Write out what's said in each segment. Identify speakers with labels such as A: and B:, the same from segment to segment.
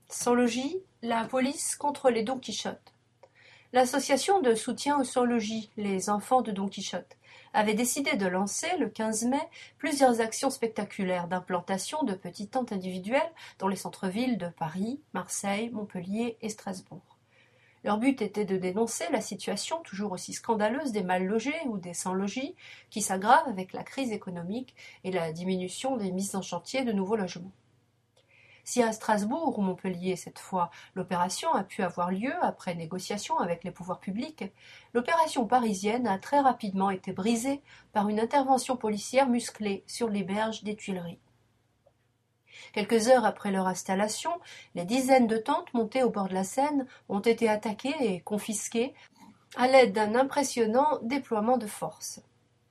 A: Sans logis, la police contre les Don Quichotte. L'association de soutien aux sans-logis, les Enfants de Don Quichotte, avait décidé de lancer, le 15 mai, plusieurs actions spectaculaires d'implantation de petites tentes individuelles dans les centres-villes de Paris, Marseille, Montpellier et Strasbourg. Leur but était de dénoncer la situation toujours aussi scandaleuse des mal-logés ou des sans-logis, qui s'aggrave avec la crise économique et la diminution des mises en chantier de nouveaux logements. Si à Strasbourg ou Montpellier cette fois l'opération a pu avoir lieu après négociation avec les pouvoirs publics, l'opération parisienne a très rapidement été brisée par une intervention policière musclée sur les berges des Tuileries. Quelques heures après leur installation, les dizaines de tentes montées au bord de la Seine ont été attaquées et confisquées à l'aide d'un impressionnant déploiement de force.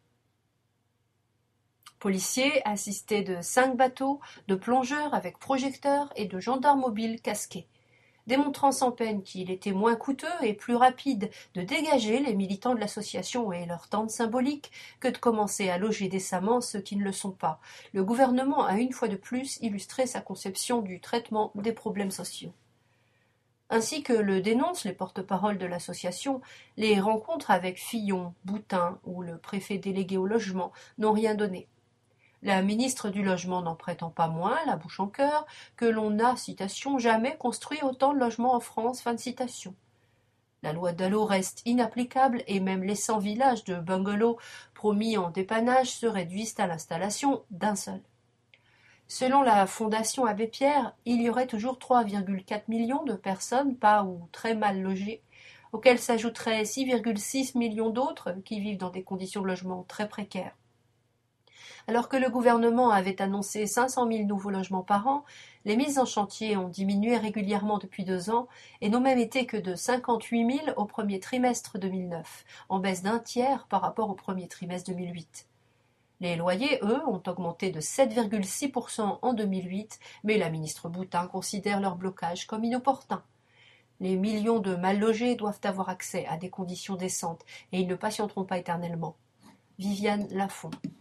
A: Policiers assistés de 5 bateaux, de plongeurs avec projecteurs et de gendarmes mobiles casqués, démontrant sans peine qu'il était moins coûteux et plus rapide de dégager les militants de l'association et leurs tentes symboliques que de commencer à loger décemment ceux qui ne le sont pas. Le gouvernement a une fois de plus illustré sa conception du traitement des problèmes sociaux. Ainsi que le dénoncent les porte-paroles de l'association, les rencontres avec Fillon, Boutin ou le préfet délégué au logement n'ont rien donné. La ministre du Logement n'en prétend pas moins, la bouche en cœur, que l'on n'a, citation, jamais construit autant de logements en France, fin de citation. La loi Dallot reste inapplicable et même les 100 villages de bungalows promis en dépannage se réduisent à l'installation d'un seul. Selon la Fondation Abbé Pierre, il y aurait toujours 3,4 millions de personnes pas ou très mal logées, auxquelles s'ajouteraient 6,6 millions d'autres qui vivent dans des conditions de logement très précaires. Alors que le gouvernement avait annoncé 500 000 nouveaux logements par an, les mises en chantier ont diminué régulièrement depuis 2 ans et n'ont même été que de 58 000 au premier trimestre 2009, en baisse d'un tiers par rapport au premier trimestre 2008. Les loyers, eux, ont augmenté de 7,6% en 2008, mais la ministre Boutin considère leur blocage comme inopportun. Les millions de mal-logés doivent avoir accès à des conditions décentes et ils ne patienteront pas éternellement. Viviane Lafont.